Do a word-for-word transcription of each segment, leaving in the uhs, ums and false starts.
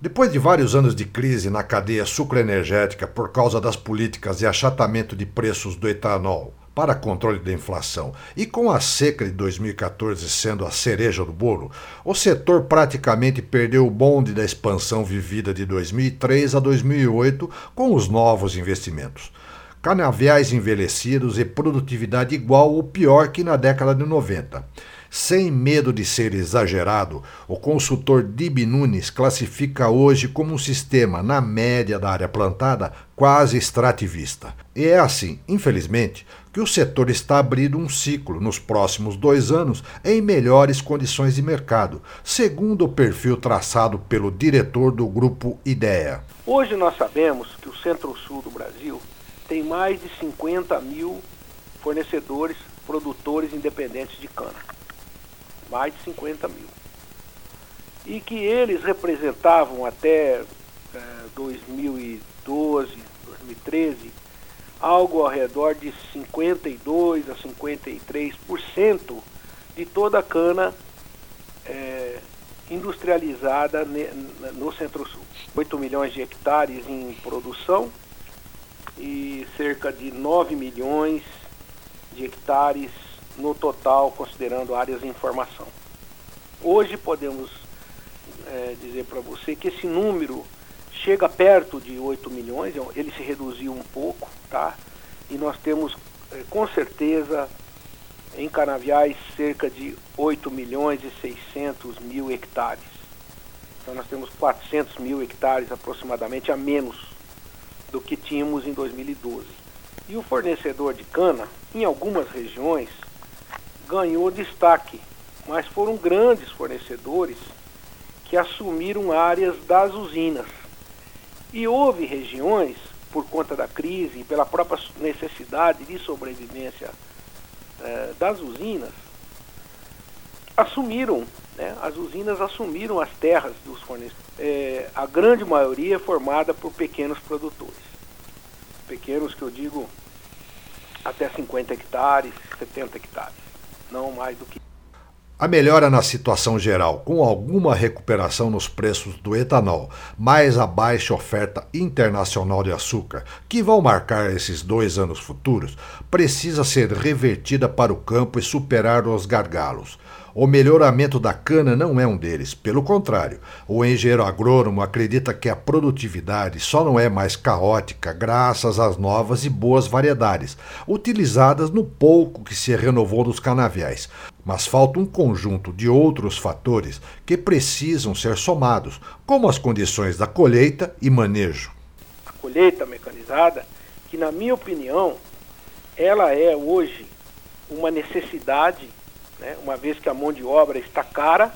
Depois de vários anos de crise na cadeia sucroenergética por causa das políticas de achatamento de preços do etanol para controle da inflação e com a seca de dois mil e quatorze sendo a cereja do bolo, o setor praticamente perdeu o bonde da expansão vivida de dois mil e três a dois mil e oito com os novos investimentos. Canaviais envelhecidos e produtividade igual ou pior que na década de noventa. Sem medo de ser exagerado, o consultor Dib Nunes classifica hoje como um sistema, na média da área plantada, quase extrativista. E é assim, infelizmente, que o setor está abrindo um ciclo nos próximos dois anos em melhores condições de mercado, segundo o perfil traçado pelo diretor do Grupo Idea. Hoje nós sabemos que o Centro-Sul do Brasil tem mais de cinquenta mil fornecedores, produtores independentes de cana. Mais de cinquenta mil. E que eles representavam até eh, dois mil e doze, dois mil e treze, algo ao redor de cinquenta e dois a cinquenta e três por cento de toda a cana eh, industrializada no Centro-Sul. oito milhões de hectares em produção e cerca de nove milhões de hectares no total, considerando áreas em formação. Hoje podemos é, dizer para você que esse número chega perto de oito milhões, ele se reduziu um pouco, tá? E nós temos é, com certeza em canaviais cerca de oito milhões e seiscentos mil hectares. Então nós temos quatrocentos mil hectares aproximadamente a menos do que tínhamos em dois mil e doze. E o fornecedor de cana, em algumas regiões, ganhou destaque, mas foram grandes fornecedores que assumiram áreas das usinas. E houve regiões, por conta da crise e pela própria necessidade de sobrevivência eh, das usinas, assumiram, né, as usinas assumiram as terras dos fornecedores. Eh, a grande maioria é formada por pequenos produtores. Pequenos que eu digo até cinquenta hectares, setenta hectares. Não mais do que. A melhora na situação geral, com alguma recuperação nos preços do etanol, mais a baixa oferta internacional de açúcar, que vão marcar esses dois anos futuros, precisa ser revertida para o campo e superar os gargalos. O melhoramento da cana não é um deles, pelo contrário, o engenheiro agrônomo acredita que a produtividade só não é mais caótica graças às novas e boas variedades, utilizadas no pouco que se renovou dos canaviais. Mas falta um conjunto de outros fatores que precisam ser somados, como as condições da colheita e manejo. A colheita mecanizada, que na minha opinião, ela é hoje uma necessidade, né, uma vez que a mão de obra está cara,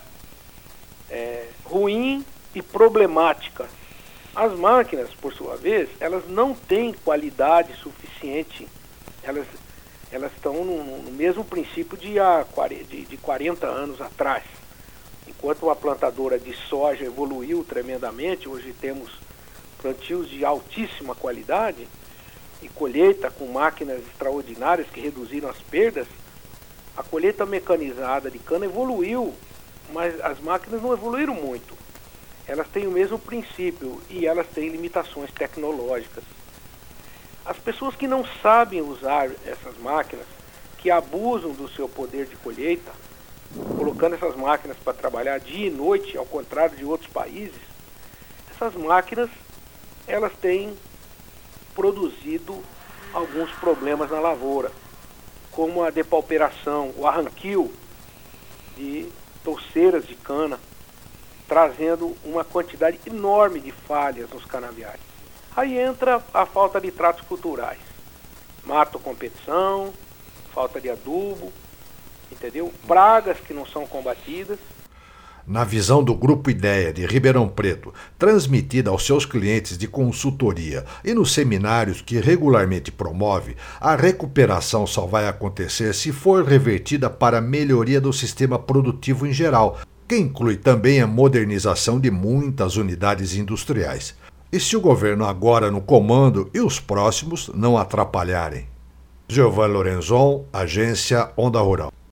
é, ruim e problemática. As máquinas, por sua vez, elas não têm qualidade suficiente, elas, elas estão no, no mesmo princípio de, há, de, de quarenta anos atrás. Enquanto uma plantadora de soja evoluiu tremendamente, hoje temos plantios de altíssima qualidade e colheita com máquinas extraordinárias que reduziram as perdas. A colheita mecanizada de cana evoluiu, mas as máquinas não evoluíram muito. Elas têm o mesmo princípio e elas têm limitações tecnológicas. As pessoas que não sabem usar essas máquinas, que abusam do seu poder de colheita, colocando essas máquinas para trabalhar dia e noite, ao contrário de outros países, essas máquinas, elas têm produzido alguns problemas na lavoura, como a depauperação, o arranquio de touceiras de cana, trazendo uma quantidade enorme de falhas nos canaviais. Aí entra a falta de tratos culturais, mato competição, falta de adubo, entendeu? Pragas que não são combatidas. Na visão do Grupo Idea de Ribeirão Preto, transmitida aos seus clientes de consultoria e nos seminários que regularmente promove, a recuperação só vai acontecer se for revertida para a melhoria do sistema produtivo em geral, que inclui também a modernização de muitas unidades industriais. E se o governo agora no comando e os próximos não atrapalharem? Giovanni Lorenzon, Agência Onda Rural.